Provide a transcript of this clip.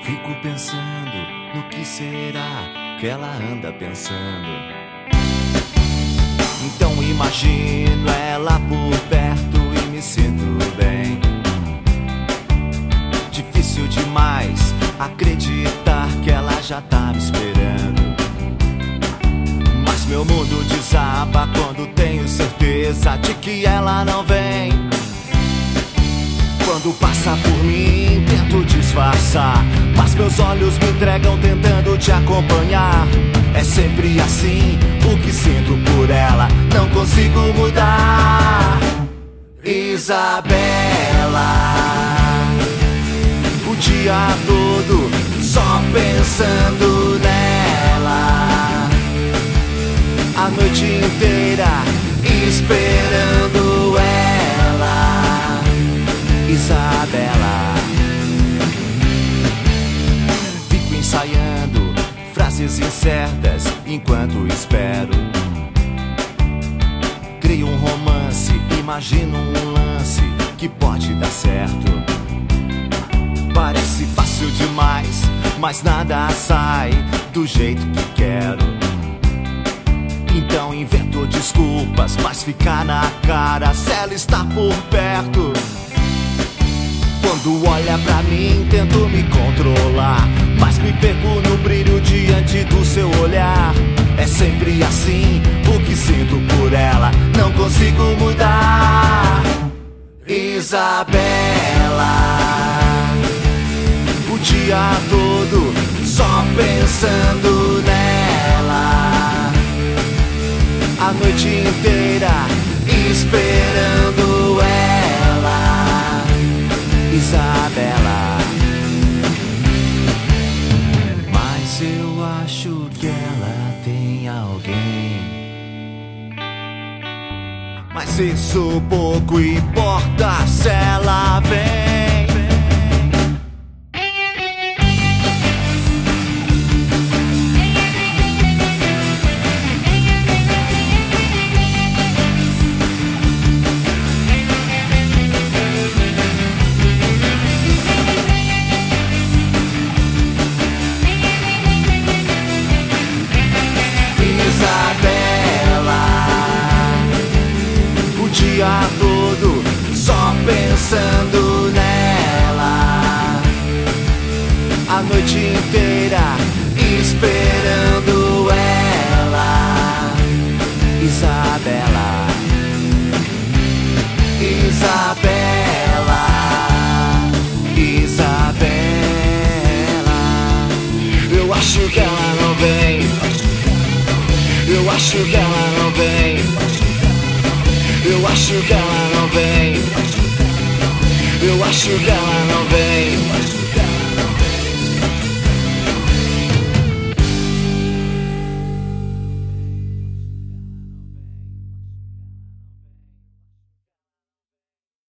Fico pensando no que será que ela anda pensando. Então imagino ela por perto e me sinto bem. Difícil demais acreditar que ela já tá me esperando. Mas meu mundo desaba quando tenho certeza de que ela não vem. Quando passa por mim, tento disfarçar, mas meus olhos me entregam tentando te acompanhar. É sempre assim, o que sinto por ela não consigo mudar. Isabela, o dia todo só pensando nela, a noite inteira esperando ela. Isabela, fico ensaiando frases incertas enquanto espero. Crio um romance, imagino um lance que pode dar certo. Parece fácil demais, mas nada sai do jeito que quero. Então invento desculpas, mas fica na cara se ela está por perto. Quando olha pra mim, tento me controlar, mas me perco no brilho diante do seu olhar. É sempre assim, o que sinto por ela não consigo mudar. Isabela, o dia todo só pensando nela, a noite inteira esperando ela. Isabela, mas eu acho que ela tem alguém. Mas isso pouco importa se ela vem. Todo só pensando nela, a noite inteira esperando ela. Isabela, Isabela, Isabela, eu acho que ela não vem. Eu acho que ela não vem. Eu acho que ela não vem. Eu acho que ela não vem.